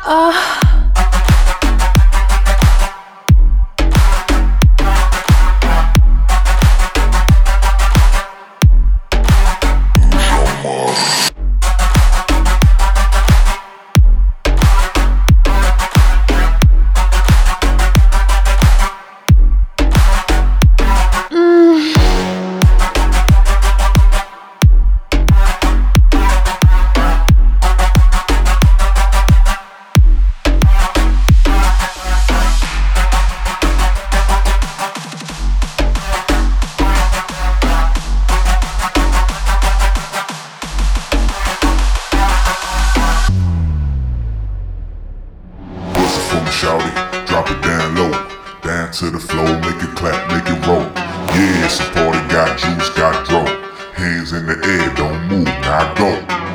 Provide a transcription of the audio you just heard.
Shawty, drop it down low, down to the floor, make it clap, make it roll. Yeah, it's a party, got juice, got dough. Hands in the air, don't move, now go.